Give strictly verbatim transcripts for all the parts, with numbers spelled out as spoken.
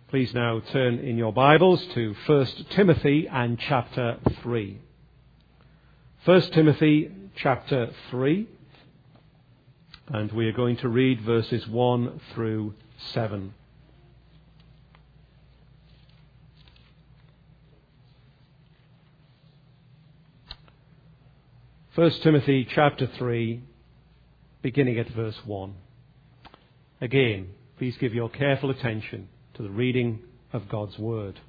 Please now turn in your Bibles to First Timothy and chapter three. First Timothy chapter three, and we are going to read verses one through seven. First Timothy chapter three, beginning at verse one. Again, please give your careful attention to the reading of God's Word.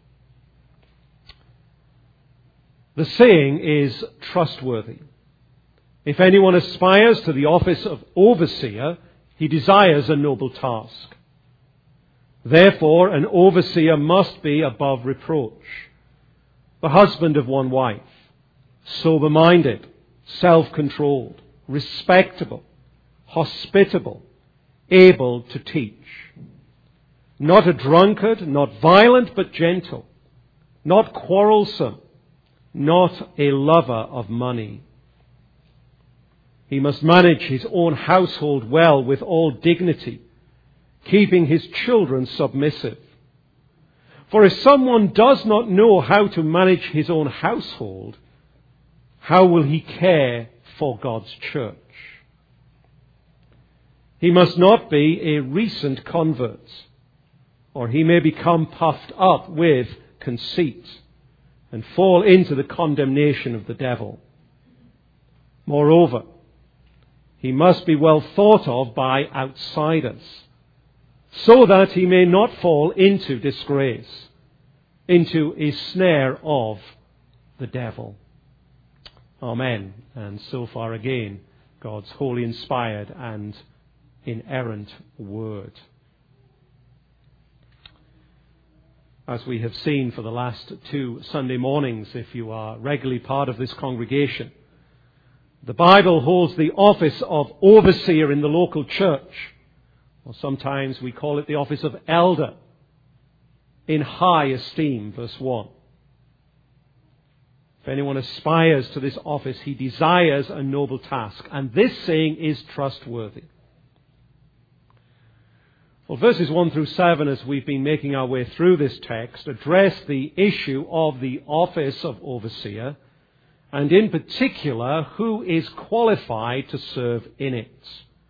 The saying is trustworthy. If anyone aspires to the office of overseer, he desires a noble task. Therefore, an overseer must be above reproach, the husband of one wife, sober-minded, self-controlled, respectable, hospitable, able to teach. Not a drunkard, not violent but gentle, not quarrelsome, not a lover of money. He must manage his own household well with all dignity, keeping his children submissive. For if someone does not know how to manage his own household, how will he care for God's church? He must not be a recent convert, or he may become puffed up with conceit and fall into the condemnation of the devil. Moreover, he must be well thought of by outsiders, so that he may not fall into disgrace, into a snare of the devil. Amen. And so far again, God's holy, inspired and inerrant word. As we have seen for the last two Sunday mornings, if you are regularly part of this congregation, the Bible holds the office of overseer in the local church, or sometimes we call it the office of elder, in high esteem, verse one. If anyone aspires to this office, he desires a noble task. And this saying is trustworthy. Well, verses one through seven, as we've been making our way through this text, address the issue of the office of overseer, and in particular, who is qualified to serve in it.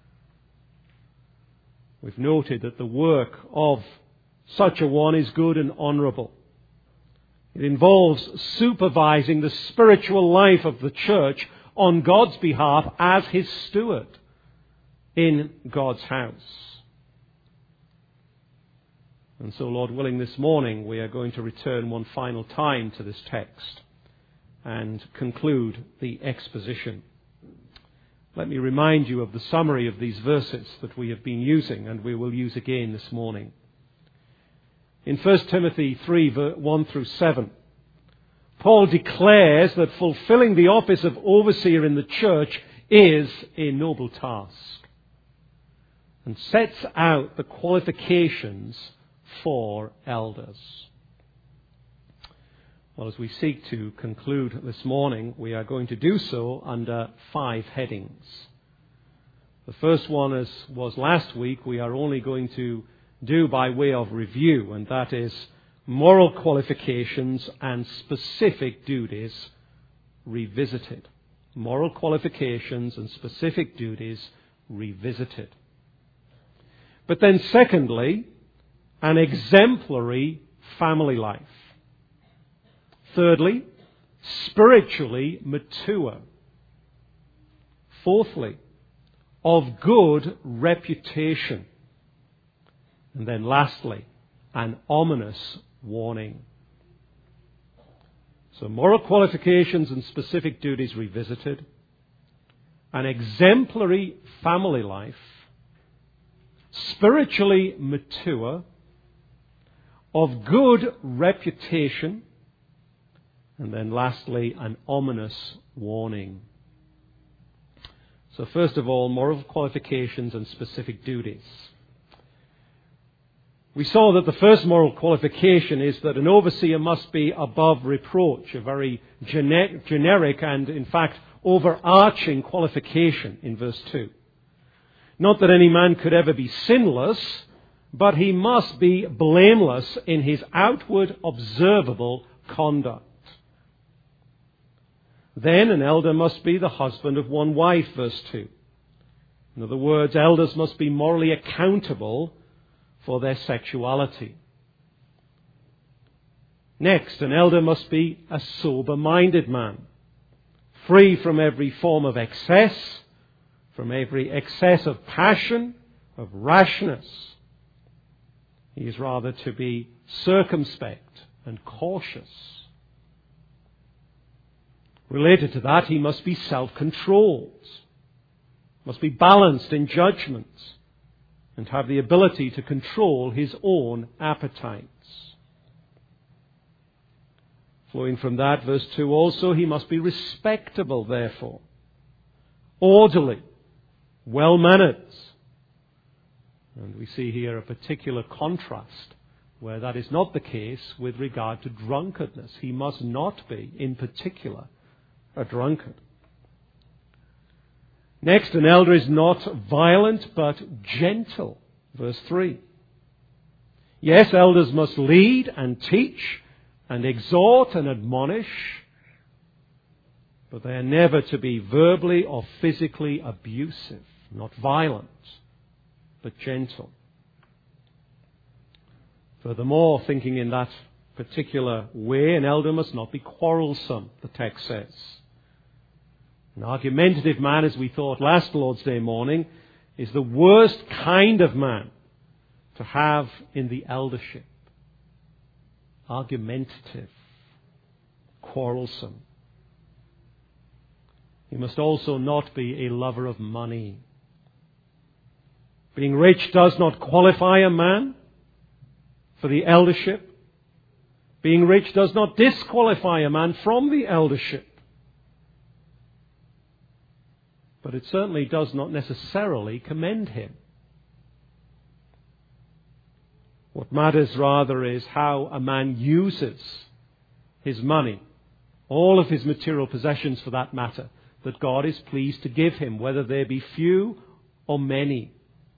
We've noted that the work of such a one is good and honourable. It involves supervising the spiritual life of the church on God's behalf as his steward in God's house. And so, Lord willing, this morning we are going to return one final time to this text and conclude the exposition. Let me remind you of the summary of these verses that we have been using and we will use again this morning. In First Timothy three, one through seven, Paul declares that fulfilling the office of overseer in the church is a noble task and sets out the qualifications for elders. Well, as we seek to conclude this morning, we are going to do so under five headings. The first one, as was last week, we are only going to do by way of review, and that is moral qualifications and specific duties revisited. Moral qualifications and specific duties revisited. But then secondly, an exemplary family life. Thirdly, spiritually mature. Fourthly, of good reputation. And then lastly, an ominous warning. So moral qualifications and specific duties revisited, an exemplary family life, spiritually mature, of good reputation, and then lastly, an ominous warning. So first of all, moral qualifications and specific duties. We saw that the first moral qualification is that an overseer must be above reproach, a very gene- generic and, in fact, overarching qualification in verse two. Not that any man could ever be sinless, but he must be blameless in his outward observable conduct. Then an elder must be the husband of one wife, verse two. In other words, elders must be morally accountable for their sexuality. Next, an elder must be a sober-minded man, free from every form of excess, from every excess of passion, of rashness. He is rather to be circumspect and cautious. Related to that, he must be self-controlled, must be balanced in judgment, and have the ability to control his own appetites. Flowing from that, verse two also, he must be respectable, therefore, orderly, well-mannered. And we see here a particular contrast where that is not the case with regard to drunkardness. He must not be, in particular, a drunkard. Next, an elder is not violent but gentle. Verse three. Yes, elders must lead and teach and exhort and admonish, but they are never to be verbally or physically abusive, not violent, but gentle. Furthermore, thinking in that particular way, an elder must not be quarrelsome, the text says. An argumentative man, as we thought last Lord's Day morning, is the worst kind of man to have in the eldership. Argumentative, quarrelsome. He must also not be a lover of money. Being rich does not qualify a man for the eldership. Being rich does not disqualify a man from the eldership. But it certainly does not necessarily commend him. What matters rather is how a man uses his money, all of his material possessions for that matter, that God is pleased to give him, whether there be few or many.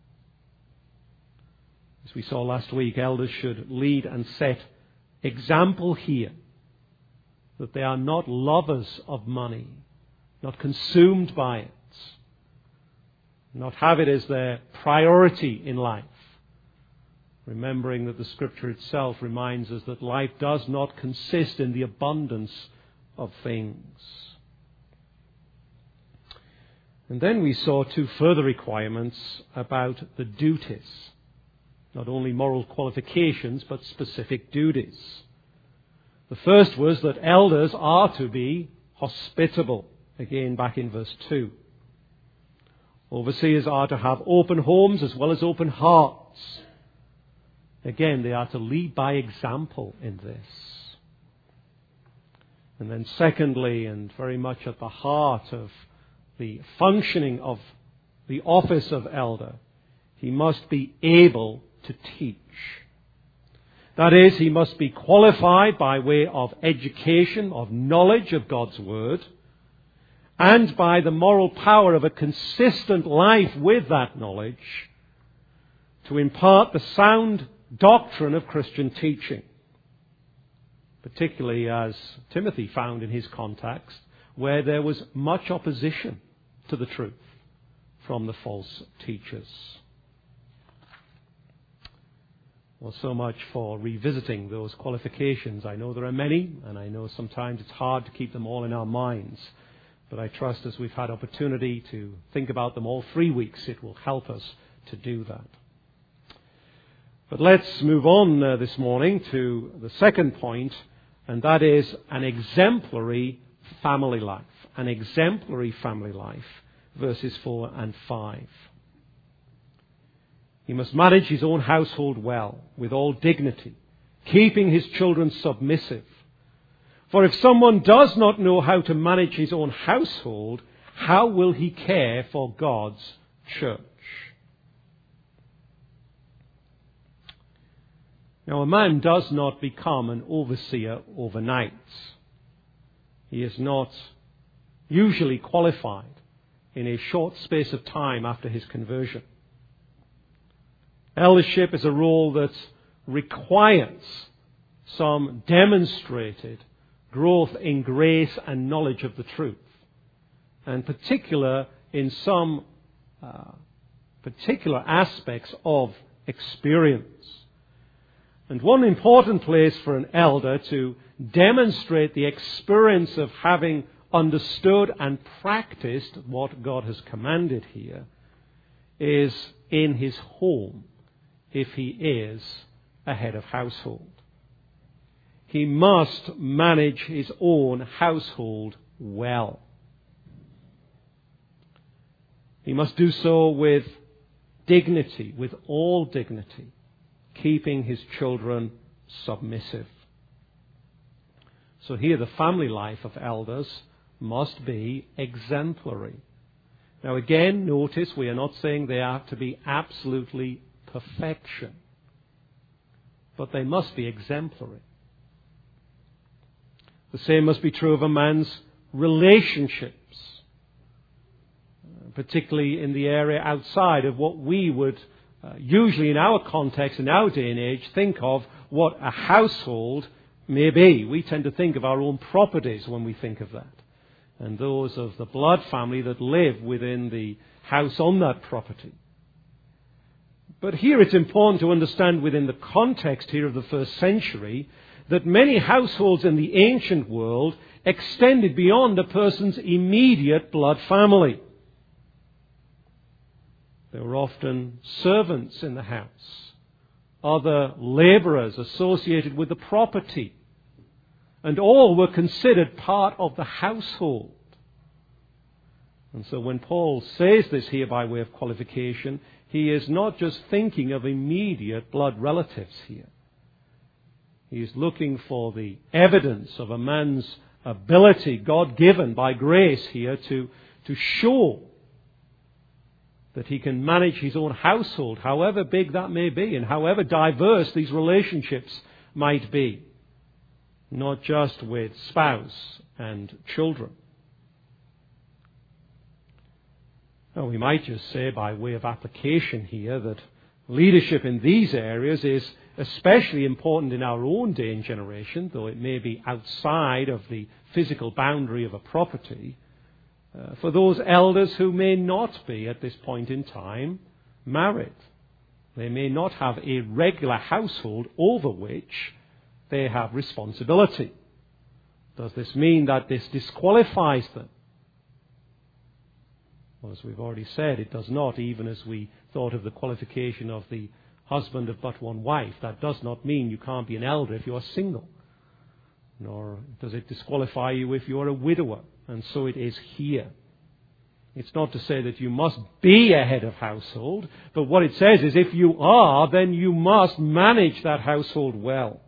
As we saw last week, elders should lead and set example here, that they are not lovers of money, not consumed by it, not have it as their priority in life, remembering that the Scripture itself reminds us that life does not consist in the abundance of things. And then we saw two further requirements about the duties. Not only moral qualifications, but specific duties. The first was that elders are to be hospitable. Again, back in verse two. Overseers are to have open homes as well as open hearts. Again, they are to lead by example in this. And then secondly, and very much at the heart of the functioning of the office of elder, he must be able to teach. That is, he must be qualified by way of education, of knowledge of God's Word, and by the moral power of a consistent life with that knowledge to impart the sound doctrine of Christian teaching, particularly as Timothy found in his context, where there was much opposition to the truth from the false teachers. Well, so much for revisiting those qualifications. I know there are many, and I know sometimes it's hard to keep them all in our minds. But I trust as we've had opportunity to think about them all three weeks, it will help us to do that. But let's move on uh, this morning to the second point, and that is an exemplary family life. An exemplary family life, verses four and five. He must manage his own household well, with all dignity, keeping his children submissive. For if someone does not know how to manage his own household, how will he care for God's church? Now, a man does not become an overseer overnight. He is not usually qualified in a short space of time after his conversion. Eldership is a role that requires some demonstrated growth in grace and knowledge of the truth, and particular in some uh, particular aspects of experience. And one important place for an elder to demonstrate the experience of having understood and practiced what God has commanded here is in his home, if he is a head of household. He must manage his own household well. He must do so with dignity, with all dignity, keeping his children submissive. So here the family life of elders must be exemplary. Now again, notice we are not saying they are to be absolutely perfection, but they must be exemplary. The same must be true of a man's relationships, particularly in the area outside of what we would uh, usually in our context, in our day and age, think of what a household may be. We tend to think of our own properties when we think of that, and those of the blood family that live within the house on that property. But here it's important to understand within the context here of the first century that many households in the ancient world extended beyond a person's immediate blood family. There were often servants in the house, other labourers associated with the property, and all were considered part of the household. And so when Paul says this here by way of qualification, he is not just thinking of immediate blood relatives here. He is looking for the evidence of a man's ability, God-given by grace here, to, to show that he can manage his own household, however big that may be, and however diverse these relationships might be. Not just with spouse and children. Now, we might just say by way of application here that leadership in these areas is especially important in our own day and generation, though it may be outside of the physical boundary of a property, uh, for those elders who may not be at this point in time married. They may not have a regular household over which they have responsibility. Does this mean that this disqualifies them? Well, as we've already said, it does not, even as we thought of the qualification of the husband of but one wife. That does not mean you can't be an elder if you're single. Nor does it disqualify you if you're a widower. And so it is here. It's not to say that you must be a head of household, but what it says is if you are, then you must manage that household well.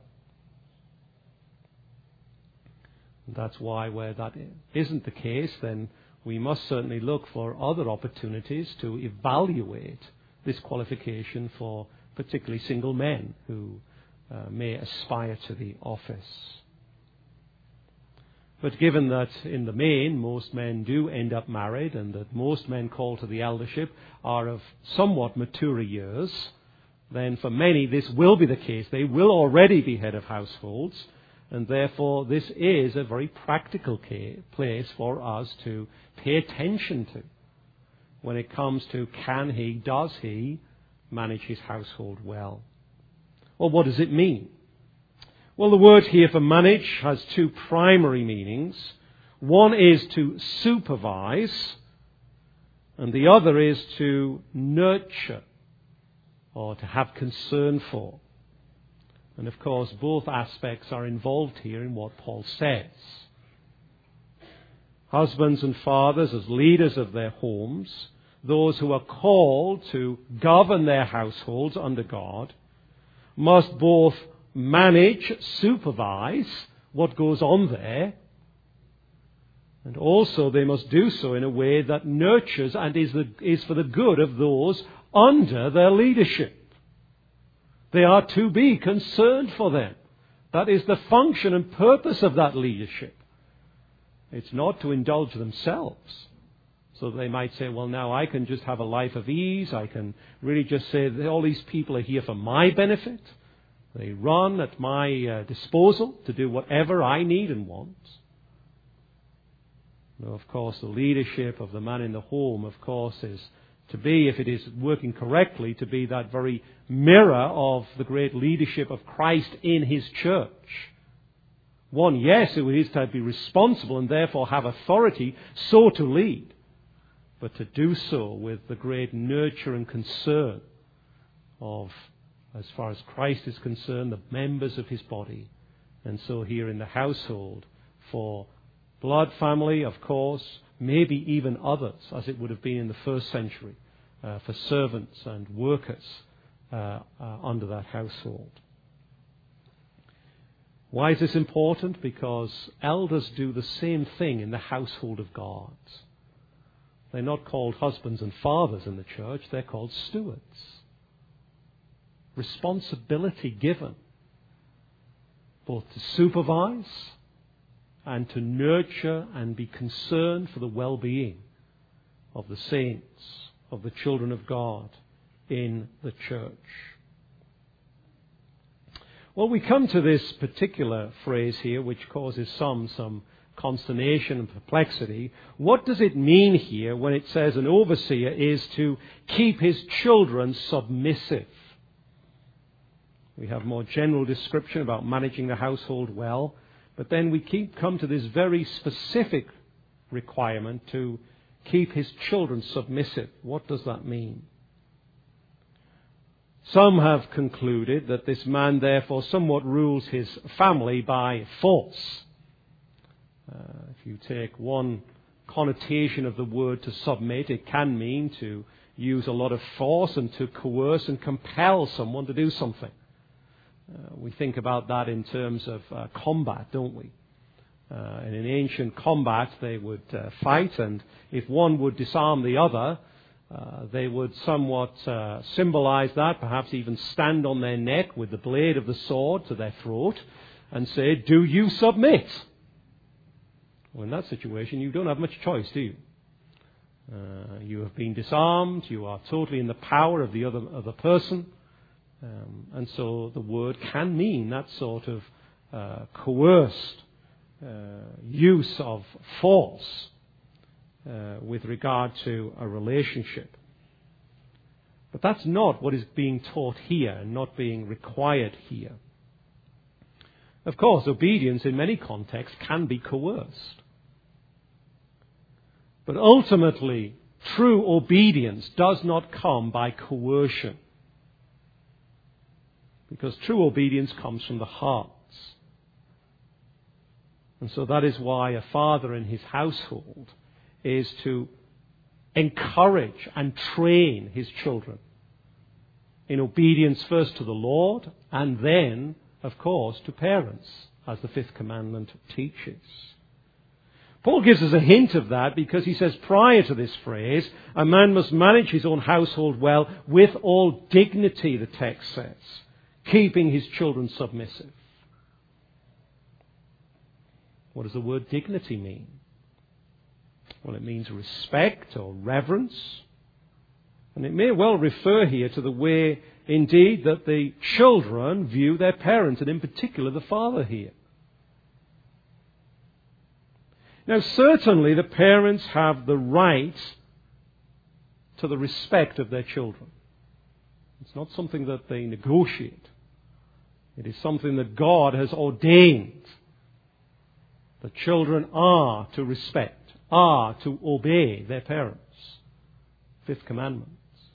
And that's why where that isn't the case, then we must certainly look for other opportunities to evaluate this qualification for particularly single men who uh, may aspire to the office. But given that in the main most men do end up married and that most men called to the eldership are of somewhat mature years, then for many this will be the case. They will already be head of households, and therefore this is a very practical place for us to pay attention to when it comes to can he, does he manage his household well? Well, what does it mean? Well, the word here for manage has two primary meanings. One is to supervise, and the other is to nurture or to have concern for. And of course, both aspects are involved here in what Paul says. Husbands and fathers, as leaders of their homes, those who are called to govern their households under God, must both manage, supervise what goes on there, and also they must do so in a way that nurtures and is, the, is for the good of those under their leadership. They are to be concerned for them. That is the function and purpose of that leadership. It's not to indulge themselves, So they might say, well, now I can just have a life of ease. I can really just say that all these people are here for my benefit. They run at my uh, disposal to do whatever I need and want. Now, of course, the leadership of the man in the home, of course, is to be, if it is working correctly, to be that very mirror of the great leadership of Christ in his church. One, yes, it is to be responsible and therefore have authority so to lead, but to do so with the great nurture and concern of, as far as Christ is concerned, the members of his body. And so here in the household, for blood family, of course, maybe even others, as it would have been in the first century, uh, for servants and workers uh, uh, under that household. Why is this important? Because elders do the same thing in the household of God. They're not called husbands and fathers in the church, they're called stewards. Responsibility given both to supervise and to nurture and be concerned for the well-being of the saints, of the children of God in the church. Well, we come to this particular phrase here, which causes some some consternation and perplexity. What does it mean here when it says an overseer is to keep his children submissive? We have more general description about managing the household well, but then we keep come to this very specific requirement to keep his children submissive. What does that mean? Some have concluded that this man therefore somewhat rules his family by force. Uh, if you take one connotation of the word to submit, it can mean to use a lot of force and to coerce and compel someone to do something. Uh, we think about that in terms of uh, combat, don't we? Uh, and in ancient combat, they would uh, fight, and if one would disarm the other, uh, they would somewhat uh, symbolize that, perhaps even stand on their neck with the blade of the sword to their throat and say, "Do you submit?" Well, in that situation, you don't have much choice, do you? Uh, you have been disarmed, you are totally in the power of the other, other person. Um, and so the word can mean that sort of uh, coerced uh, use of force uh, with regard to a relationship. But that's not what is being taught here and not being required here. Of course, obedience in many contexts can be coerced. But ultimately, true obedience does not come by coercion. Because true obedience comes from the hearts. And so that is why a father in his household is to encourage and train his children in obedience first to the Lord and then, of course, to parents, as the fifth commandment teaches. Paul gives us a hint of that because he says prior to this phrase, a man must manage his own household well with all dignity, the text says, keeping his children submissive. What does the word dignity mean? Well, it means respect or reverence. And it may well refer here to the way, indeed, that the children view their parents, and in particular the father here. Now, certainly the parents have the right to the respect of their children. It's not something that they negotiate. It is something that God has ordained. The children are to respect, are to obey their parents. Fifth commandment.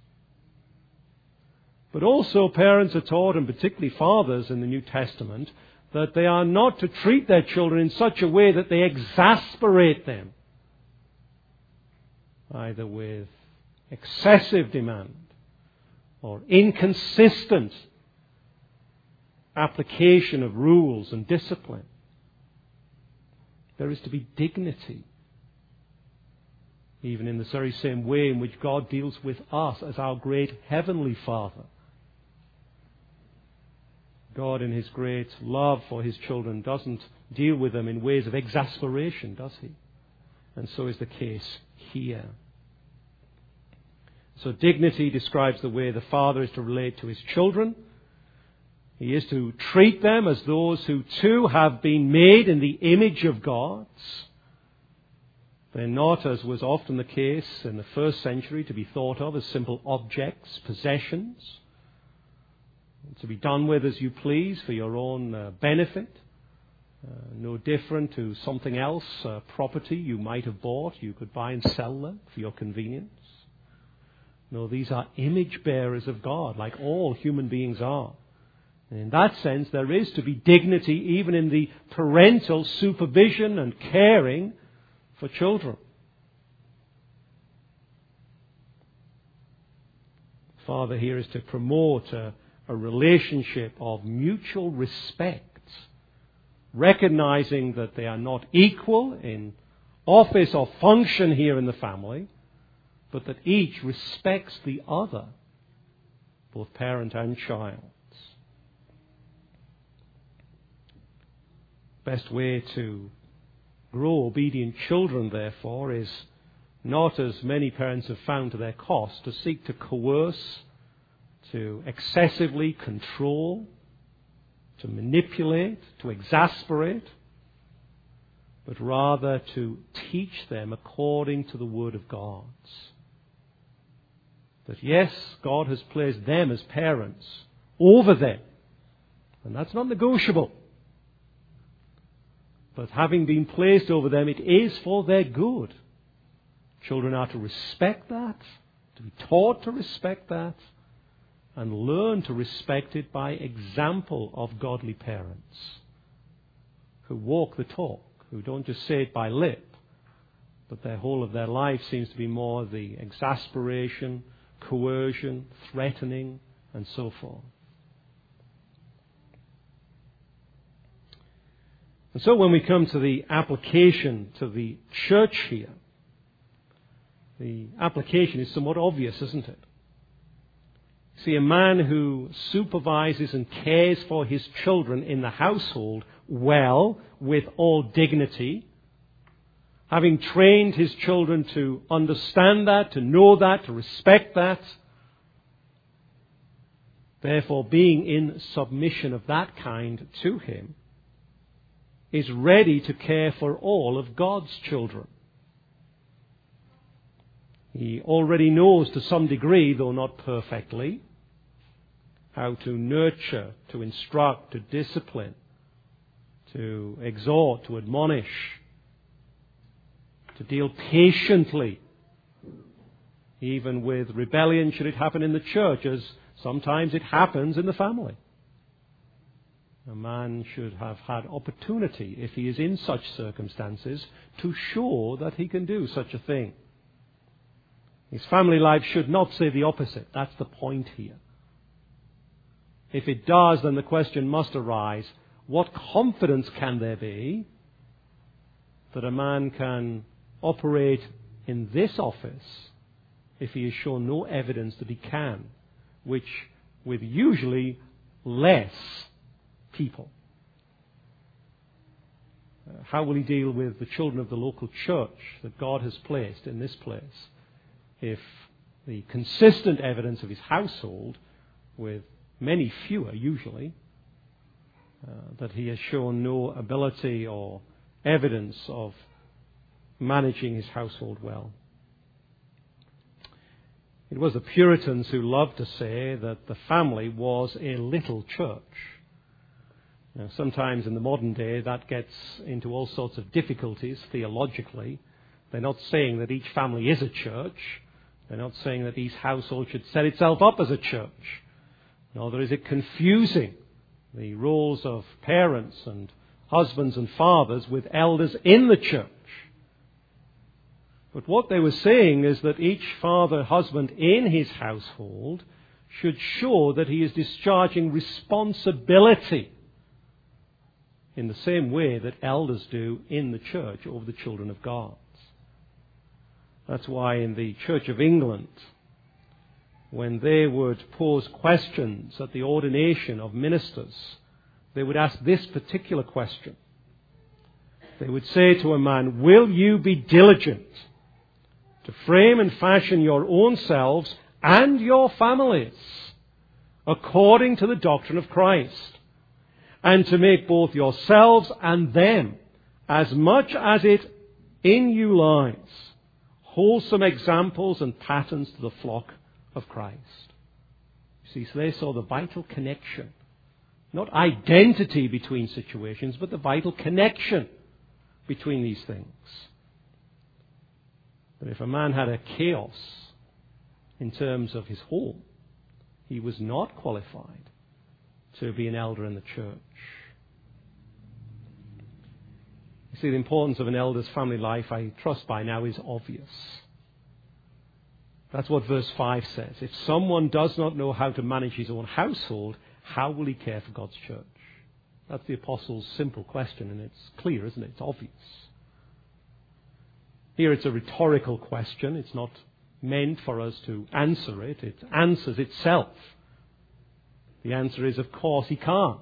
But also parents are taught, and particularly fathers in the New Testament, that they are not to treat their children in such a way that they exasperate them, either with excessive demand or inconsistent application of rules and discipline. There is to be dignity, even in the very same way in which God deals with us as our great heavenly Father. God, in his great love for his children, doesn't deal with them in ways of exasperation, does he? And so is the case here. So dignity describes the way the father is to relate to his children. He is to treat them as those who too have been made in the image of God. They're not, as was often the case in the first century, to be thought of as simple objects, possessions, to be done with as you please for your own uh, benefit. Uh, no different to something else, uh, property you might have bought. You could buy and sell them for your convenience. No, these are image bearers of God, like all human beings are. And in that sense, there is to be dignity even in the parental supervision and caring for children. Father here is to promote a, a relationship of mutual respect, recognizing that they are not equal in office or function here in the family, but that each respects the other, both parent and child. Best way to grow obedient children, therefore, is not, as many parents have found to their cost, to seek to coerce, to excessively control, to manipulate, to exasperate, but rather to teach them according to the Word of God. That yes, God has placed them as parents over them, and that's not negotiable. But having been placed over them, it is for their good. Children are to respect that, to be taught to respect that, and learn to respect it by example of godly parents who walk the talk, who don't just say it by lip, but their whole of their life seems to be more the exasperation, coercion, threatening, and so forth. And so when we come to the application to the church here, the application is somewhat obvious, isn't it? See, a man who supervises and cares for his children in the household well, with all dignity, having trained his children to understand that, to know that, to respect that, therefore being in submission of that kind to him, is ready to care for all of God's children. He already knows to some degree, though not perfectly, how to nurture, to instruct, to discipline, to exhort, to admonish, to deal patiently, even with rebellion should it happen in the church, as sometimes it happens in the family. A man should have had opportunity, if he is in such circumstances, to show that he can do such a thing. His family life should not say the opposite. That's the point here. If it does, then the question must arise, what confidence can there be that a man can operate in this office if he has shown no evidence that he can, which with usually less people? Uh, how will he deal with the children of the local church that God has placed in this place if the consistent evidence of his household, with many fewer usually, uh, that he has shown no ability or evidence of managing his household well? It was the Puritans who loved to say that the family was a little church. Now, sometimes in the modern day that gets into all sorts of difficulties theologically. They're not saying that each family is a church. They're not saying that each household should set itself up as a church. Nor is it confusing the roles of parents and husbands and fathers with elders in the church. But what they were saying is that each father, husband in his household should show that he is discharging responsibility in the same way that elders do in the church over the children of God. That's why in the Church of England, when they would pose questions at the ordination of ministers, they would ask this particular question. They would say to a man, will you be diligent to frame and fashion your own selves and your families according to the doctrine of Christ, and to make both yourselves and them, as much as it in you lies, wholesome examples and patterns to the flock of Christ. You see, so they saw the vital connection. Not identity between situations, but the vital connection between these things. But if a man had a chaos in terms of his home, he was not qualified to be an elder in the church. You see, the importance of an elder's family life, I trust by now, is obvious. That's what verse five says. If someone does not know how to manage his own household, how will he care for God's church? That's the apostle's simple question, and it's clear, isn't it? It's obvious. Here it's a rhetorical question. It's not meant for us to answer it. It answers itself. The answer is, of course, he can't.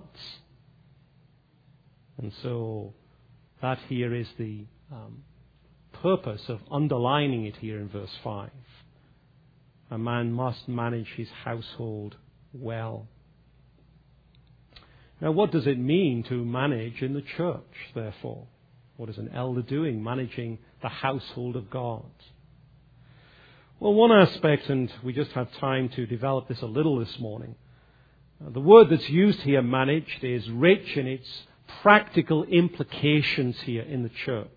And so that here is the um, purpose of underlining it here in verse five. A man must manage his household well. Now, what does it mean to manage in the church, therefore? What is an elder doing, managing the household of God? Well, one aspect, and we just have time to develop this a little this morning, uh, the word that's used here, managed, is rich in its practical implications here in the church.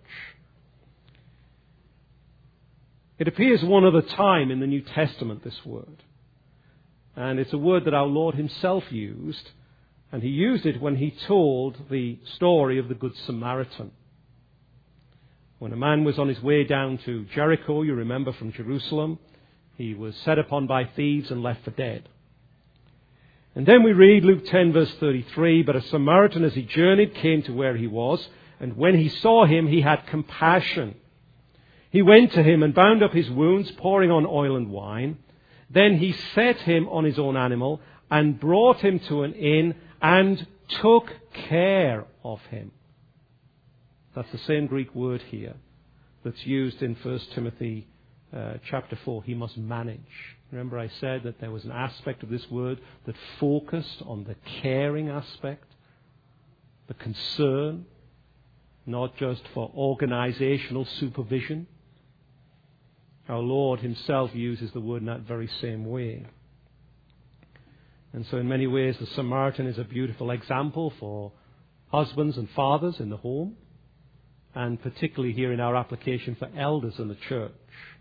It appears one other time in the New Testament, this word. And it's a word that our Lord himself used, and he used it when he told the story of the Good Samaritan. When a man was on his way down to Jericho, you remember, from Jerusalem, he was set upon by thieves and left for dead. And then we read Luke ten, verse thirty-three, but a Samaritan as he journeyed came to where he was, and when he saw him, he had compassion. He went to him and bound up his wounds, pouring on oil and wine. Then he set him on his own animal and brought him to an inn and took care of him. That's the same Greek word here that's used in First Timothy uh, chapter four. He must manage. Remember I said that there was an aspect of this word that focused on the caring aspect, the concern, not just for organizational supervision. Our Lord himself uses the word in that very same way. And so in many ways the Samaritan is a beautiful example for husbands and fathers in the home, and particularly here in our application for elders in the church.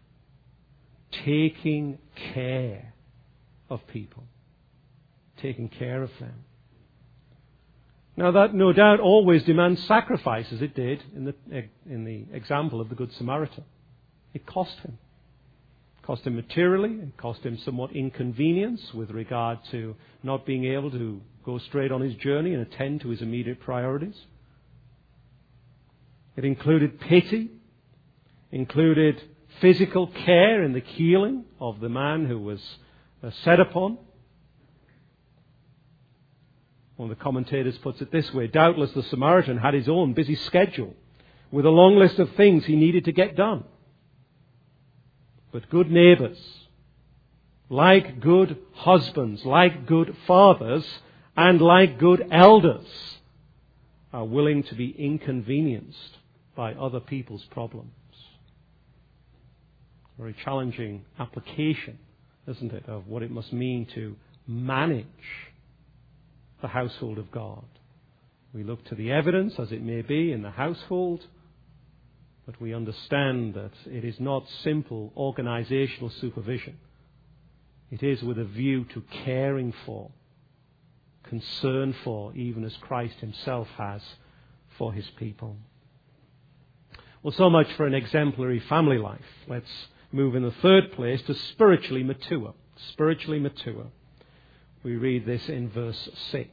Taking care of people. Taking care of them. Now that no doubt always demands sacrifice, as it did in the, in the example of the Good Samaritan. It cost him. It cost him materially. It cost him somewhat inconvenience with regard to not being able to go straight on his journey and attend to his immediate priorities. It included pity, included physical care in the healing of the man who was uh, set upon. One of the commentators puts it this way: doubtless the Samaritan had his own busy schedule with a long list of things he needed to get done. But good neighbors, like good husbands, like good fathers, and like good elders, are willing to be inconvenienced by other people's problems. Very challenging application, isn't it, of what it must mean to manage the household of God. We look to the evidence, as it may be, in the household, but we understand that it is not simple organizational supervision. It is with a view to caring for, concern for, even as Christ himself has for his people. Well, so much for an exemplary family life. Let's move in the third place to spiritually mature. Spiritually mature. We read this in verse six.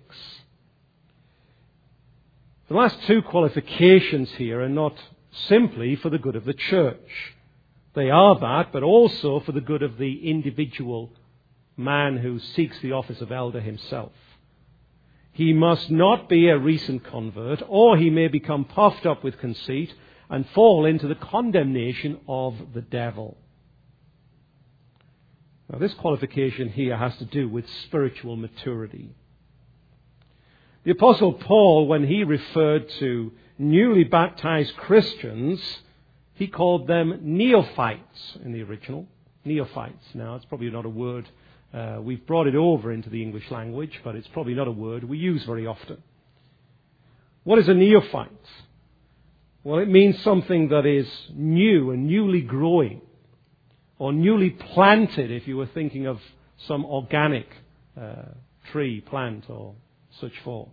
The last two qualifications here are not simply for the good of the church. They are that, but also for the good of the individual man who seeks the office of elder himself. He must not be a recent convert, or he may become puffed up with conceit and fall into the condemnation of the devil. Now, this qualification here has to do with spiritual maturity. The Apostle Paul, when he referred to newly baptized Christians, he called them neophytes in the original. Neophytes. Now, it's probably not a word. Uh, we've brought it over into the English language, but it's probably not a word we use very often. What is a neophyte? Well, it means something that is new and newly growing, or newly planted if you were thinking of some organic uh, tree, plant, or such forth.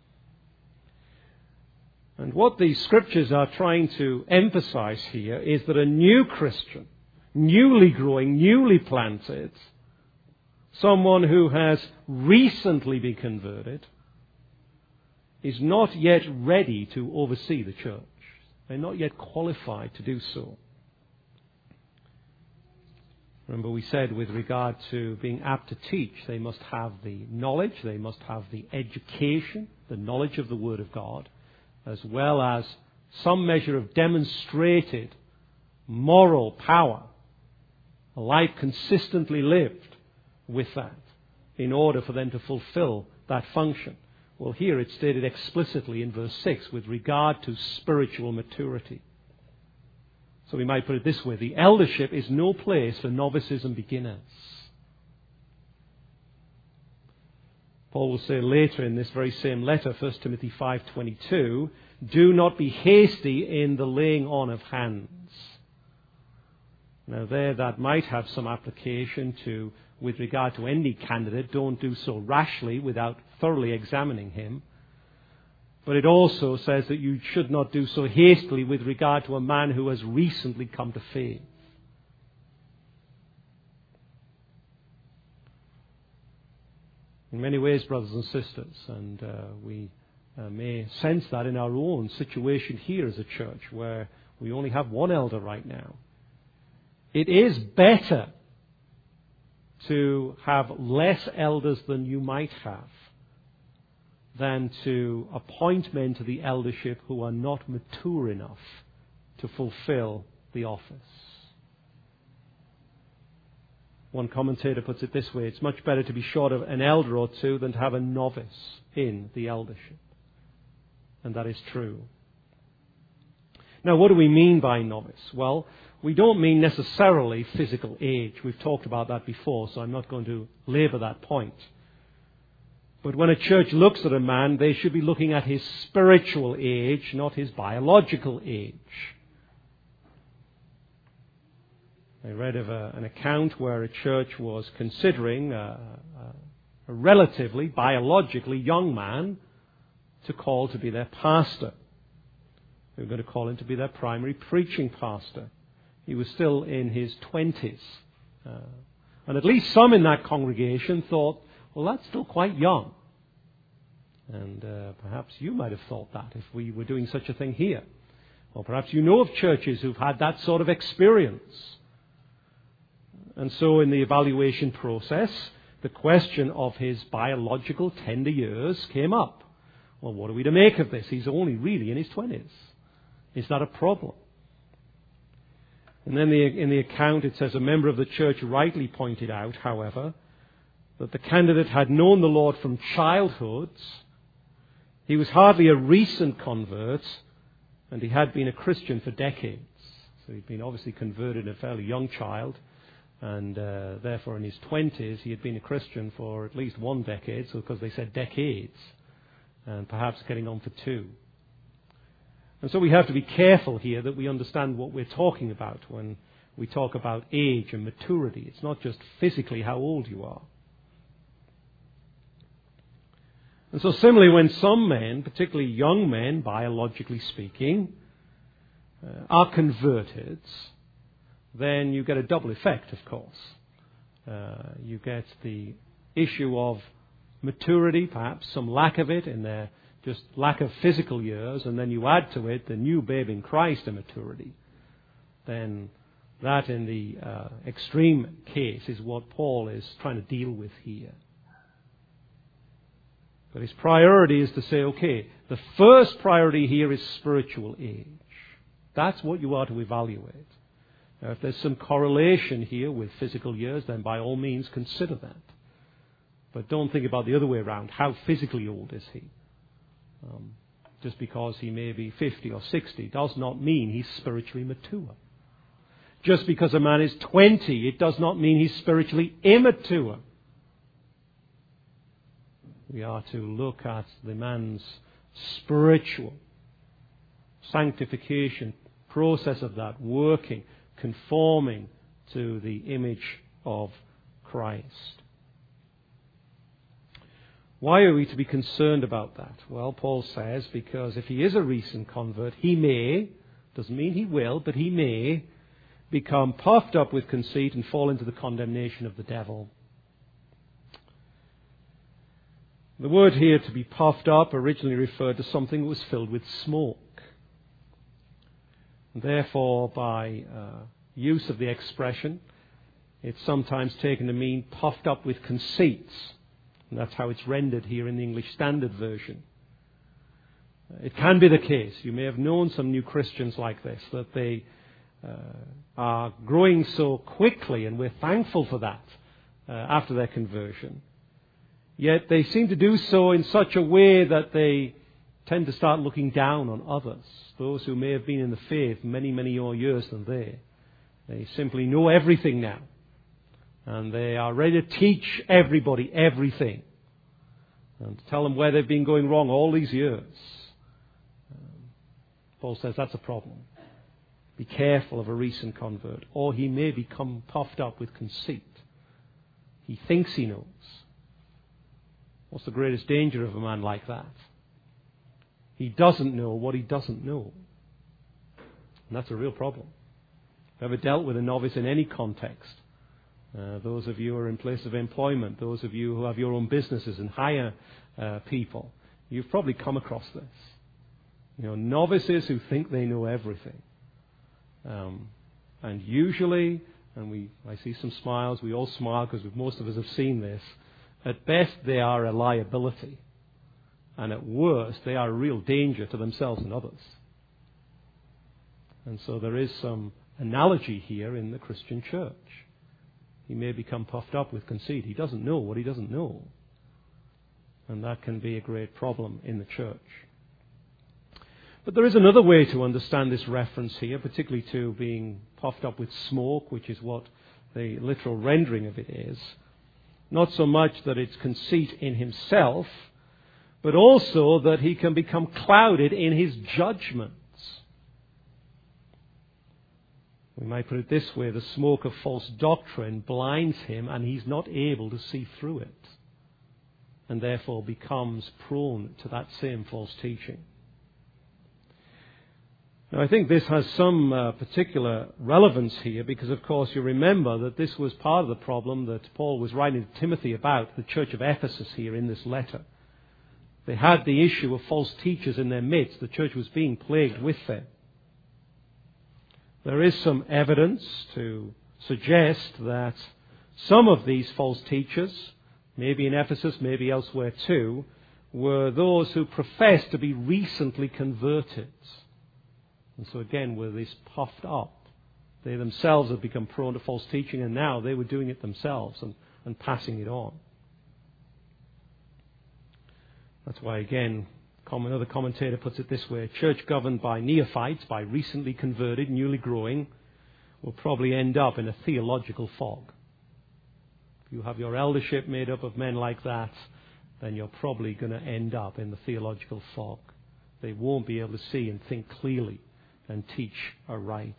And what the Scriptures are trying to emphasize here is that a new Christian, newly growing, newly planted, someone who has recently been converted, is not yet ready to oversee the church. They're not yet qualified to do so. Remember, we said with regard to being apt to teach, they must have the knowledge, they must have the education, the knowledge of the Word of God, as well as some measure of demonstrated moral power, a life consistently lived with that, in order for them to fulfill that function. Well, here it's stated explicitly in verse six with regard to spiritual maturity. So we might put it this way: the eldership is no place for novices and beginners. Paul will say later in this very same letter, First Timothy five twenty-two, do not be hasty in the laying on of hands. Now there, that might have some application to, with regard to any candidate, don't do so rashly without thoroughly examining him. But it also says that you should not do so hastily with regard to a man who has recently come to faith. In many ways, brothers and sisters, and uh, we uh, may sense that in our own situation here as a church, where we only have one elder right now. It is better to have less elders than you might have than to appoint men to the eldership who are not mature enough to fulfill the office. One commentator puts it this way: it's much better to be short of an elder or two than to have a novice in the eldership. And that is true. Now, what do we mean by novice? Well, we don't mean necessarily physical age. We've talked about that before, so I'm not going to labour that point. But when a church looks at a man, they should be looking at his spiritual age, not his biological age. I read of a, an account where a church was considering a, a, a relatively, biologically young man to call to be their pastor. They were going to call him to be their primary preaching pastor. He was still in his twenties. Uh, and at least some in that congregation thought, well, that's still quite young. And uh, perhaps you might have thought that if we were doing such a thing here. Or perhaps you know of churches who've had that sort of experience. And so in the evaluation process, the question of his biological tender years came up. Well, what are we to make of this? He's only really in his twenties. Is that a problem? And then the, in the account it says, a member of the church rightly pointed out, however, that the candidate had known the Lord from childhood. He was hardly a recent convert, and he had been a Christian for decades. So he'd been obviously converted a fairly young child, and uh, therefore in his twenties he had been a Christian for at least one decade, so because they said decades, and perhaps getting on for two. And so we have to be careful here that we understand what we're talking about when we talk about age and maturity. It's not just physically how old you are. And so similarly, when some men, particularly young men, biologically speaking, uh, are converted, then you get a double effect, of course. Uh, you get the issue of maturity, perhaps some lack of it in their just lack of physical years, and then you add to it the new babe in Christ immaturity. Then that, in the uh, extreme case, is what Paul is trying to deal with here. But his priority is to say, okay, the first priority here is spiritual age. That's what you are to evaluate. Now, if there's some correlation here with physical years, then by all means consider that. But don't think about the other way around. How physically old is he? Um, just because he may be fifty or sixty does not mean he's spiritually mature. Just because a man is twenty, it does not mean he's spiritually immature. We are to look at the man's spiritual sanctification process of that, working, conforming to the image of Christ. Why are we to be concerned about that? Well, Paul says, because if he is a recent convert, he may, doesn't mean he will, but he may become puffed up with conceit and fall into the condemnation of the devil. The word here, to be puffed up, originally referred to something that was filled with smoke. And therefore, by uh, use of the expression, it's sometimes taken to mean puffed up with conceits. And that's how it's rendered here in the English Standard Version. It can be the case, you may have known some new Christians like this, that they uh, are growing so quickly, and we're thankful for that uh, after their conversion. Yet they seem to do so in such a way that they tend to start looking down on others, those who may have been in the faith many, many more years than they. They simply know everything now. And they are ready to teach everybody everything. And to tell them where they've been going wrong all these years. Um, Paul says that's a problem. Be careful of a recent convert, or he may become puffed up with conceit. He thinks he knows. What's the greatest danger of a man like that? He doesn't know what he doesn't know. And that's a real problem. I've ever dealt with a novice in any context. Uh, those of you who are in place of employment, those of you who have your own businesses and hire uh, people, you've probably come across this. You know, novices who think they know everything. Um, and usually, and we, I see some smiles, we all smile because most of us have seen this, at best they are a liability. And at worst, they are a real danger to themselves and others. And so there is some analogy here in the Christian church. He may become puffed up with conceit. He doesn't know what he doesn't know. And that can be a great problem in the church. But there is another way to understand this reference here, particularly to being puffed up with smoke, which is what the literal rendering of it is. Not so much that it's conceit in himself, but also that he can become clouded in his judgments. We might put it this way, the smoke of false doctrine blinds him and he's not able to see through it, and therefore becomes prone to that same false teaching. Now, I think this has some uh, particular relevance here because, of course, you remember that this was part of the problem that Paul was writing to Timothy about, the church of Ephesus here in this letter. They had the issue of false teachers in their midst. The church was being plagued with them. There is some evidence to suggest that some of these false teachers, maybe in Ephesus, maybe elsewhere too, were those who professed to be recently converted. And so again, were this puffed up. They themselves had become prone to false teaching, and now they were doing it themselves and, and passing it on. That's why, again, another commentator puts it this way: a church governed by neophytes, by recently converted, newly growing, will probably end up in a theological fog. If you have your eldership made up of men like that, then you're probably going to end up in the theological fog. They won't be able to see and think clearly and teach aright.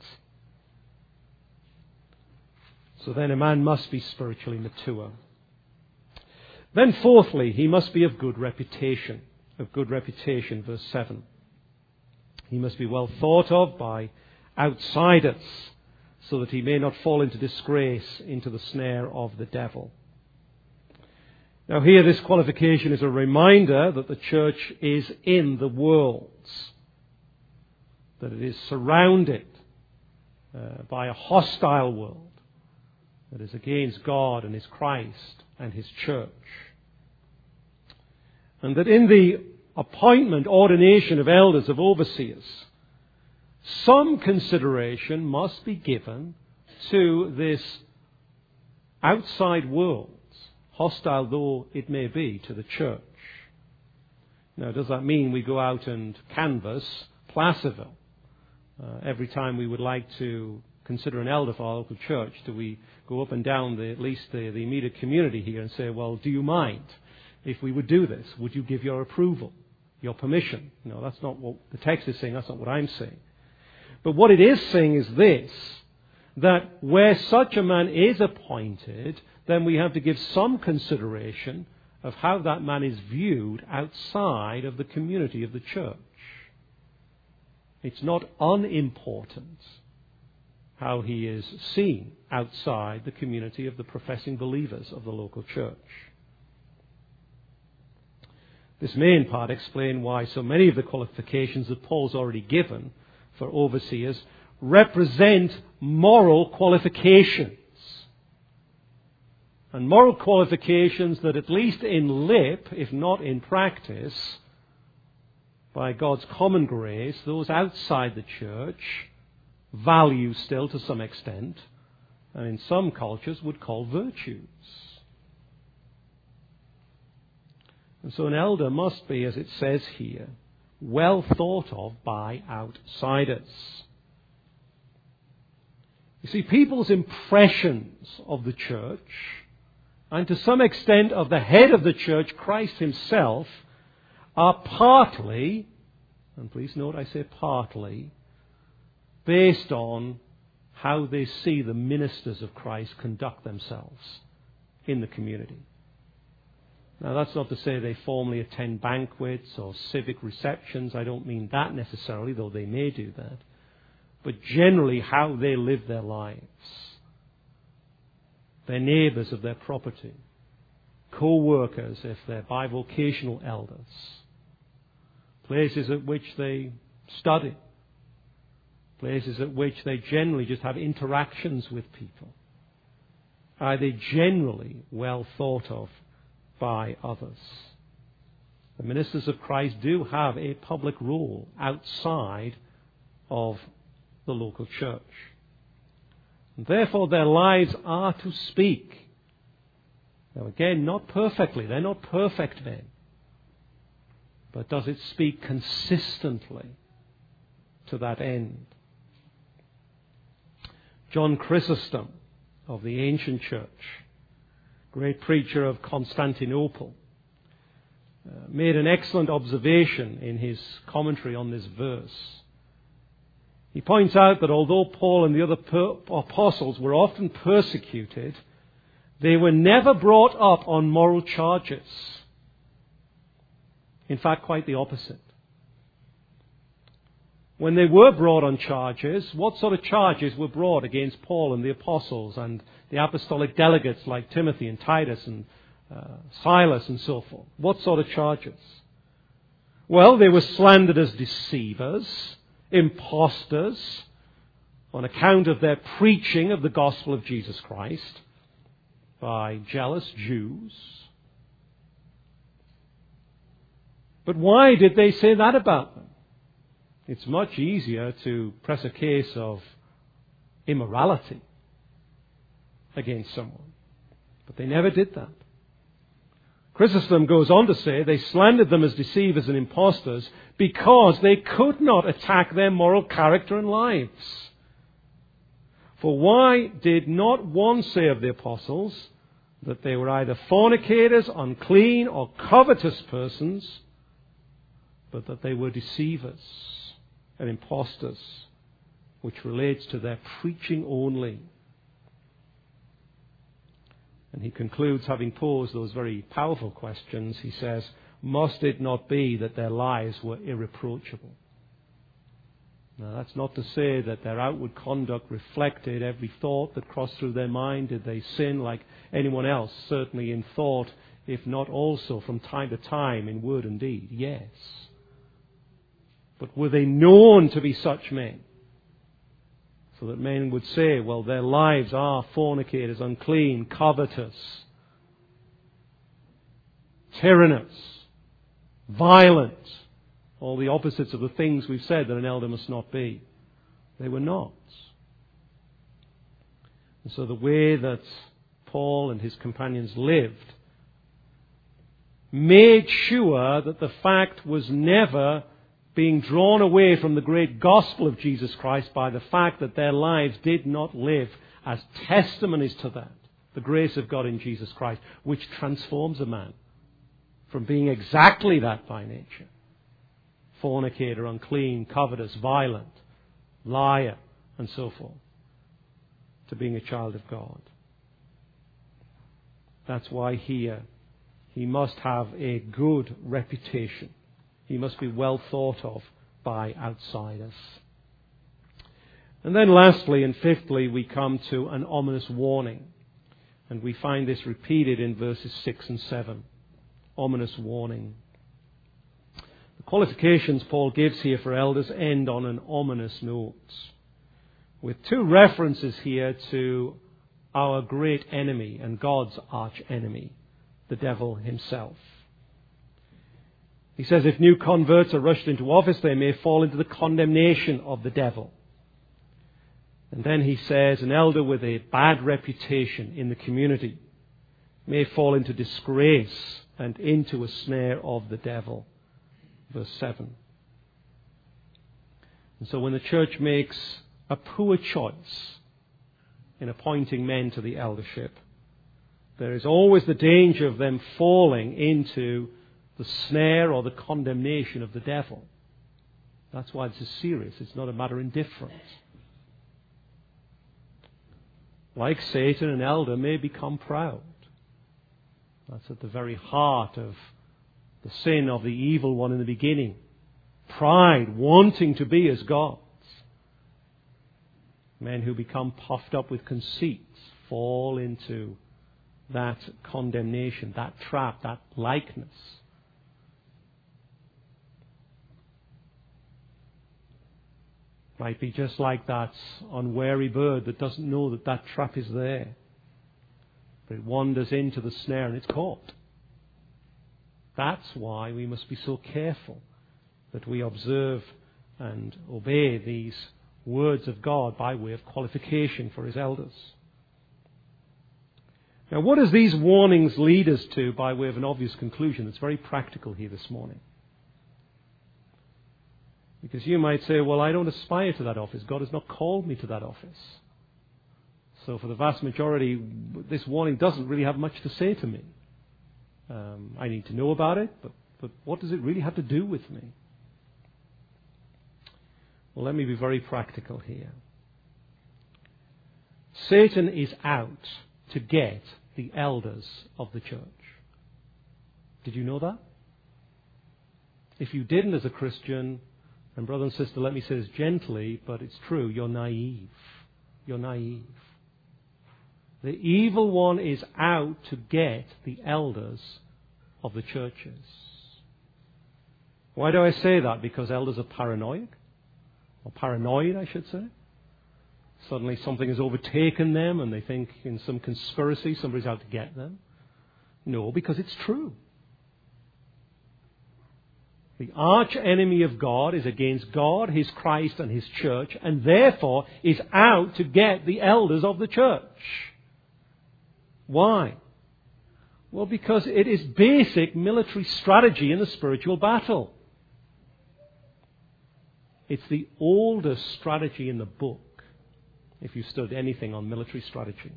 So then a man must be spiritually mature. Then fourthly, he must be of good reputation. Of good reputation, verse seven. He must be well thought of by outsiders, so that he may not fall into disgrace, into the snare of the devil. Now here, this qualification is a reminder that the church is in the world, that it is surrounded uh, by a hostile world that is against God and His Christ and His church. And that in the appointment, ordination of elders, of overseers, some consideration must be given to this outside world, hostile though it may be to the church. Now, does that mean we go out and canvass Placerville uh, every time we would like to consider an elder for our local church? Do we go up and down the, at least the, the immediate community here and say, well, do you mind if we would do this? Would you give your approval, your permission? No, that's not what the text is saying. That's not what I'm saying. But what it is saying is this, that where such a man is appointed, then we have to give some consideration of how that man is viewed outside of the community of the church. It's not unimportant how he is seen outside the community of the professing believers of the local church. This may in part explain why so many of the qualifications that Paul's already given for overseers represent moral qualifications. And moral qualifications that, at least in lip, if not in practice, by God's common grace, those outside the church value still to some extent, and in some cultures would call virtues. And so an elder must be, as it says here, well thought of by outsiders. You see, people's impressions of the church, and to some extent of the head of the church, Christ himself, are partly, and please note I say partly, based on how they see the ministers of Christ conduct themselves in the community. Now, that's not to say they formally attend banquets or civic receptions. I don't mean that necessarily, though they may do that. But generally how they live their lives. Their neighbours of their property. Co-workers if they're bivocational elders. Places at which they study. Places at which they generally just have interactions with people. Are they generally well thought of by others? The ministers of Christ do have a public role outside of the local church. And therefore their lives are to speak. Now again, not perfectly. They're not perfect men. But does it speak consistently to that end? John Chrysostom of the ancient church, great preacher of Constantinople, uh, made an excellent observation in his commentary on this verse. He points out that although Paul and the other per- apostles were often persecuted, they were never brought up on moral charges. In fact, quite the opposite. When they were brought on charges, what sort of charges were brought against Paul and the apostles and the apostolic delegates like Timothy and Titus and uh, Silas and so forth? What sort of charges? Well, they were slandered as deceivers, impostors, on account of their preaching of the gospel of Jesus Christ by jealous Jews. But why did they say that about them? It's much easier to press a case of immorality against someone. But they never did that. Chrysostom goes on to say they slandered them as deceivers and impostors because they could not attack their moral character and lives. For why did not one say of the apostles that they were either fornicators, unclean, or covetous persons, but that they were deceivers and impostors, which relates to their preaching only? And he concludes, having posed those very powerful questions, he says, must it not be that their lives were irreproachable? Now, that's not to say that their outward conduct reflected every thought that crossed through their mind. Did they sin like anyone else? Certainly in thought, if not also from time to time in word and deed. Yes. But were they known to be such men? So that men would say, well, their lives are fornicators, unclean, covetous, tyrannous, violent, all the opposites of the things we've said that an elder must not be. They were not. And so the way that Paul and his companions lived made sure that the fact was never being drawn away from the great gospel of Jesus Christ by the fact that their lives did not live as testimonies to that, the grace of God in Jesus Christ, which transforms a man from being exactly that by nature, fornicator, unclean, covetous, violent, liar, and so forth, to being a child of God. That's why here he must have a good reputation. He must be well thought of by outsiders. And then lastly and fifthly, we come to an ominous warning. And we find this repeated in verses six and seven. Ominous warning. The qualifications Paul gives here for elders end on an ominous note, with two references here to our great enemy and God's arch enemy, the devil himself. He says if new converts are rushed into office, they may fall into the condemnation of the devil. And then he says an elder with a bad reputation in the community may fall into disgrace and into a snare of the devil. Verse seven. And so when the church makes a poor choice in appointing men to the eldership, there is always the danger of them falling into the snare or the condemnation of the devil. That's why this is serious. It's not a matter of indifference. Like Satan, an elder may become proud. That's at the very heart of the sin of the evil one in the beginning. Pride, wanting to be as gods. Men who become puffed up with conceits fall into that condemnation, that trap, that likeness. Might be just like that unwary bird that doesn't know that that trap is there. But it wanders into the snare and it's caught. That's why we must be so careful that we observe and obey these words of God by way of qualification for his elders. Now, what does these warnings lead us to by way of an obvious conclusion that's very practical here this morning? Because you might say, well, I don't aspire to that office. God has not called me to that office. So for the vast majority, this warning doesn't really have much to say to me. Um, I need to know about it, but, but what does it really have to do with me? Well, let me be very practical here. Satan is out to get the elders of the church. Did you know that? If you didn't as a Christian, and brother and sister, let me say this gently, but it's true, you're naive. You're naive. The evil one is out to get the elders of the churches. Why do I say that? Because elders are paranoid, or paranoid, I should say. Suddenly something has overtaken them and they think in some conspiracy somebody's out to get them. No, because it's true. The arch enemy of God is against God, his Christ, and his church, and therefore is out to get the elders of the church. Why? Well, because it is basic military strategy in the spiritual battle. It's the oldest strategy in the book, if you studied anything on military strategy.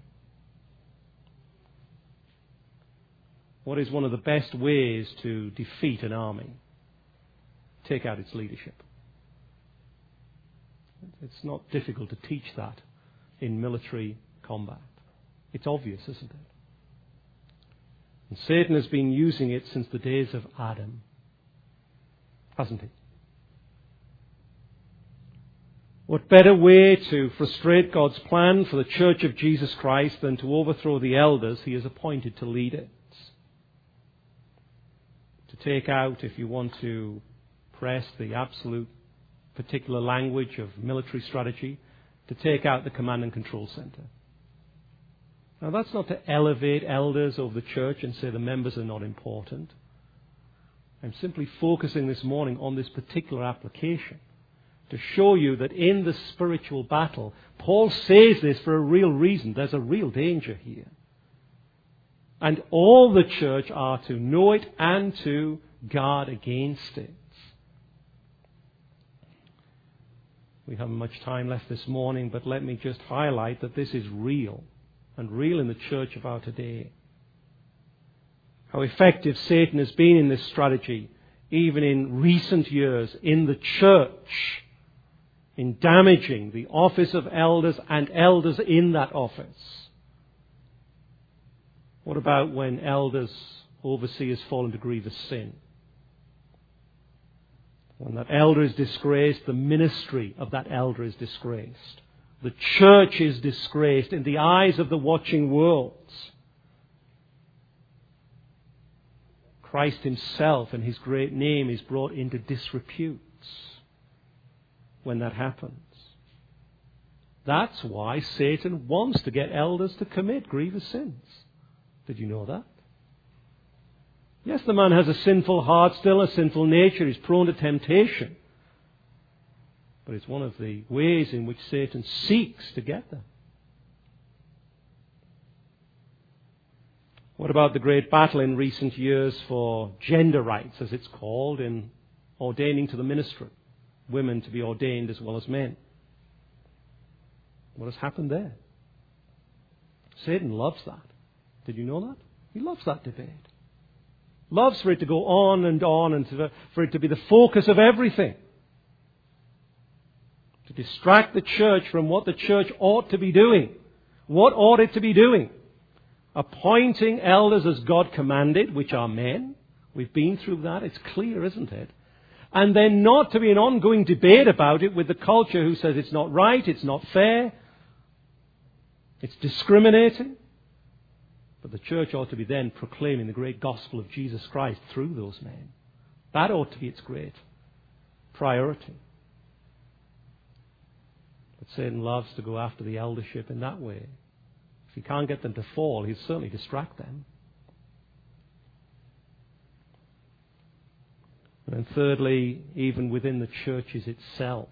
What is one of the best ways to defeat an army? Take out its leadership. It's not difficult to teach that in military combat. It's obvious, isn't it? And Satan has been using it since the days of Adam, hasn't he? What better way to frustrate God's plan for the Church of Jesus Christ than to overthrow the elders he has appointed to lead it? To take out, if you want to press the absolute particular language of military strategy, to take out the command and control center. Now, that's not to elevate elders over the church and say the members are not important. I'm simply focusing this morning on this particular application to show you that in the spiritual battle, Paul says this for a real reason. There's a real danger here. And all the church are to know it and to guard against it. We haven't much time left this morning, but let me just highlight that this is real, and real in the church of our today. How effective Satan has been in this strategy, even in recent years, in the church, in damaging the office of elders and elders in that office. What about when elders, overseers fall into grievous sin? When that elder is disgraced, the ministry of that elder is disgraced. The church is disgraced in the eyes of the watching world. Christ himself and his great name is brought into disrepute when that happens. That's why Satan wants to get elders to commit grievous sins. Did you know that? Yes, the man has a sinful heart, still a sinful nature. He's prone to temptation. But it's one of the ways in which Satan seeks to get them. What about the great battle in recent years for gender rights, as it's called, in ordaining to the ministry? Women to be ordained as well as men. What has happened there? Satan loves that. Did you know that? He loves that debate. Loves for it to go on and on and to, for it to be the focus of everything. To distract the church from what the church ought to be doing. What ought it to be doing? Appointing elders as God commanded, which are men. We've been through that. It's clear, isn't it? And then not to be an ongoing debate about it with the culture who says it's not right, it's not fair, it's discriminating. But the church ought to be then proclaiming the great gospel of Jesus Christ through those men. That ought to be its great priority. But Satan loves to go after the eldership in that way. If he can't get them to fall, he'll certainly distract them. And then thirdly, even within the churches itself,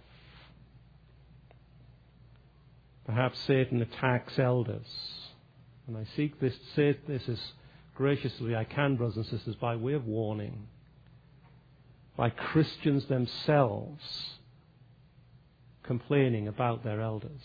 perhaps Satan attacks elders. And I seek this to say this as graciously I can, brothers and sisters, by way of warning. By Christians themselves complaining about their elders.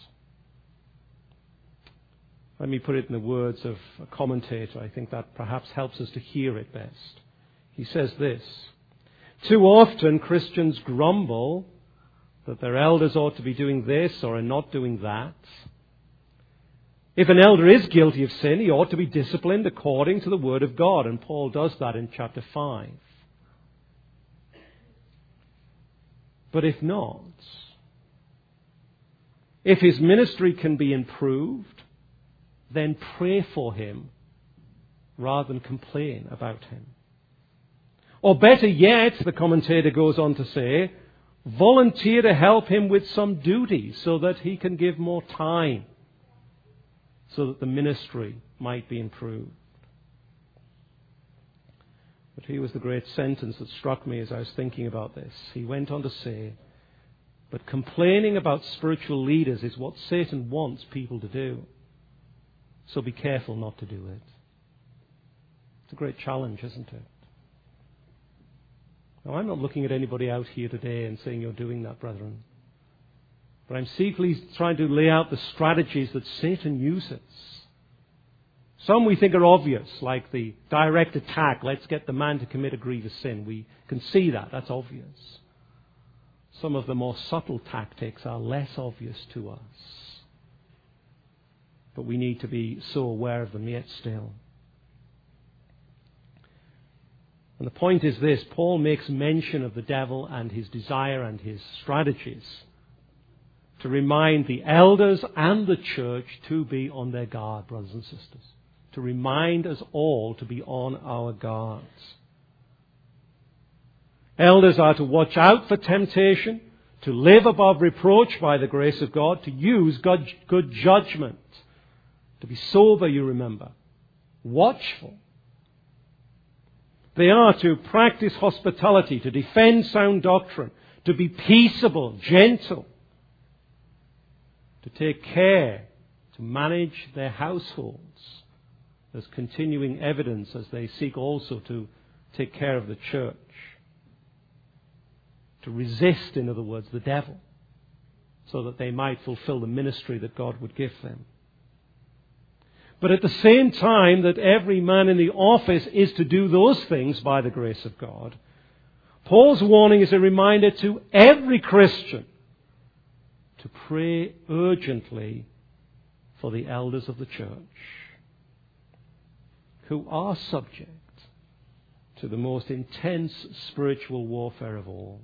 Let me put it in the words of a commentator. I think that perhaps helps us to hear it best. He says this: too often Christians grumble that their elders ought to be doing this or are not doing that. If an elder is guilty of sin, he ought to be disciplined according to the Word of God. And Paul does that in chapter five. But if not, if his ministry can be improved, then pray for him rather than complain about him. Or better yet, the commentator goes on to say, volunteer to help him with some duties so that he can give more time, so that the ministry might be improved. But here was the great sentence that struck me as I was thinking about this. He went on to say, but complaining about spiritual leaders is what Satan wants people to do. So be careful not to do it. It's a great challenge, isn't it? Now, I'm not looking at anybody out here today and saying you're doing that, brethren. But I'm simply trying to lay out the strategies that Satan uses. Some we think are obvious, like the direct attack. Let's get the man to commit a grievous sin. We can see that. That's obvious. Some of the more subtle tactics are less obvious to us. But we need to be so aware of them yet still. And the point is this: Paul makes mention of the devil and his desire and his strategies to remind the elders and the church to be on their guard, brothers and sisters. To remind us all to be on our guards. Elders are to watch out for temptation, to live above reproach by the grace of God, to use good, good judgment, to be sober, you remember, watchful. They are to practice hospitality, to defend sound doctrine, to be peaceable, gentle, to take care, to manage their households. There's continuing evidence as they seek also to take care of the church. To resist, in other words, the devil, so that they might fulfill the ministry that God would give them. But at the same time that every man in the office is to do those things by the grace of God, Paul's warning is a reminder to every Christian to pray urgently for the elders of the church, who are subject to the most intense spiritual warfare of all.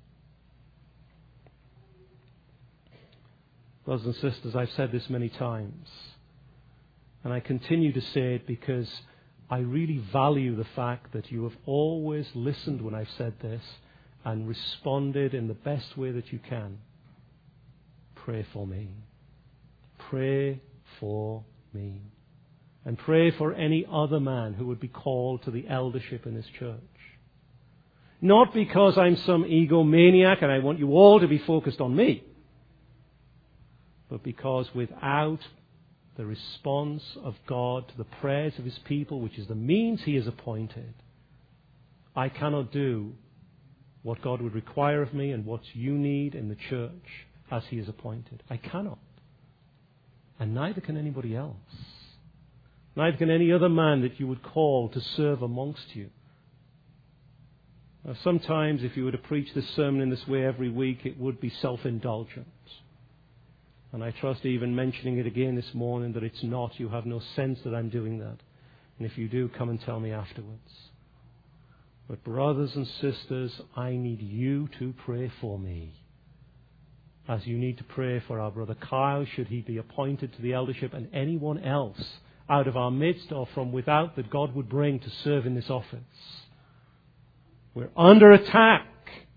Brothers and sisters, I've said this many times, and I continue to say it because I really value the fact that you have always listened when I've said this and responded in the best way that you can. Pray for me. Pray for me. And pray for any other man who would be called to the eldership in this church. Not because I'm some egomaniac and I want you all to be focused on me, but because without the response of God to the prayers of His people, which is the means He has appointed, I cannot do what God would require of me and what you need in the church as He has appointed. I cannot. And neither can anybody else. Neither can any other man that you would call to serve amongst you. Now, sometimes if you were to preach this sermon in this way every week, it would be self-indulgent. And I trust even mentioning it again this morning that it's not. You have no sense that I'm doing that. And if you do, come and tell me afterwards. But brothers and sisters, I need you to pray for me. As you need to pray for our brother Kyle, should he be appointed to the eldership, and anyone else out of our midst or from without that God would bring to serve in this office. We're under attack.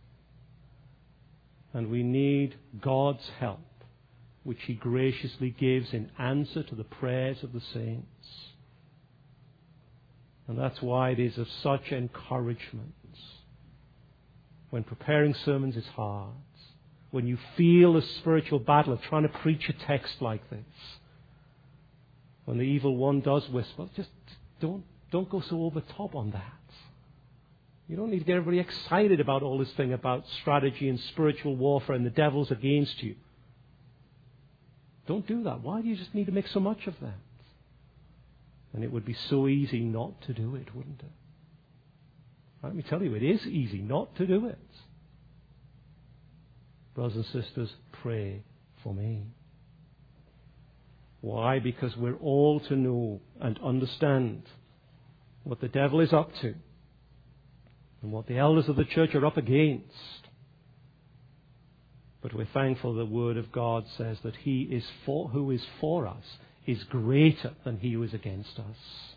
And we need God's help, which He graciously gives in answer to the prayers of the saints. And that's why it is of such encouragement. When preparing sermons is hard, when you feel the spiritual battle of trying to preach a text like this, when the evil one does whisper, just don't, don't go so over the top on that. You don't need to get everybody excited about all this thing about strategy and spiritual warfare and the devil's against you. Don't do that. Why do you just need to make so much of that? And it would be so easy not to do it, wouldn't it? Let me tell you, it is easy not to do it. Brothers and sisters, pray for me. Why? Because we're all to know and understand what the devil is up to and what the elders of the church are up against. But we're thankful the Word of God says that He is for, who is for us is greater than he who is against us.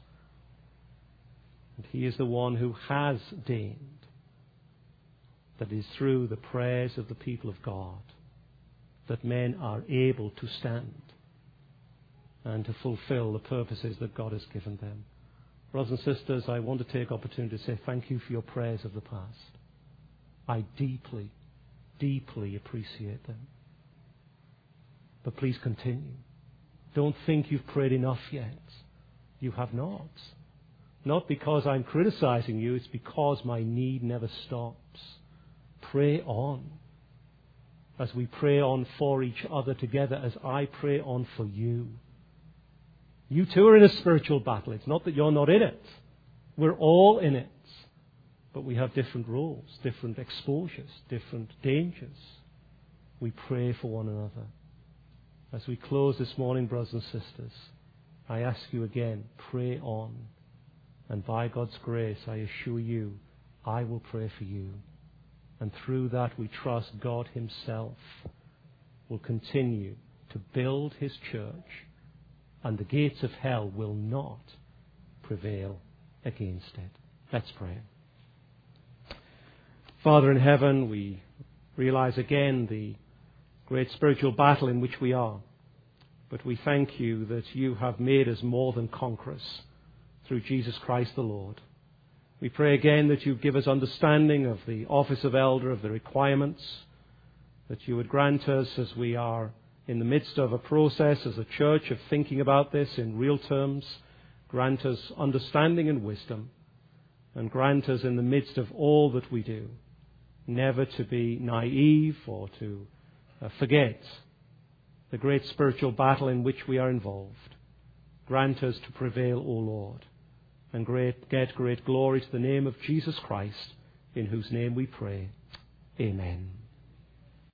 And He is the one who has deigned that it is through the prayers of the people of God that men are able to stand and to fulfill the purposes that God has given them. Brothers and sisters, I want to take opportunity to say thank you for your prayers of the past. I deeply, deeply appreciate them. But please continue. Don't think you've prayed enough yet. You have not. Not because I'm criticizing you, it's because my need never stops. Pray on. As we pray on for each other together, as I pray on for you. You too are in a spiritual battle. It's not that you're not in it. We're all in it. But we have different roles, different exposures, different dangers. We pray for one another. As we close this morning, brothers and sisters, I ask you again, pray on. And by God's grace, I assure you, I will pray for you. And through that, we trust God Himself will continue to build His church, and the gates of hell will not prevail against it. Let's pray. Father in heaven, we realize again the great spiritual battle in which we are. But we thank you that you have made us more than conquerors through Jesus Christ the Lord. We pray again that you give us understanding of the office of elder, of the requirements, that you would grant us, as we are in the midst of a process as a church of thinking about this in real terms, grant us understanding and wisdom, and grant us in the midst of all that we do, never to be naive or to uh, forget the great spiritual battle in which we are involved. Grant us to prevail, O Lord, and great, get great glory to the name of Jesus Christ, in whose name we pray. Amen.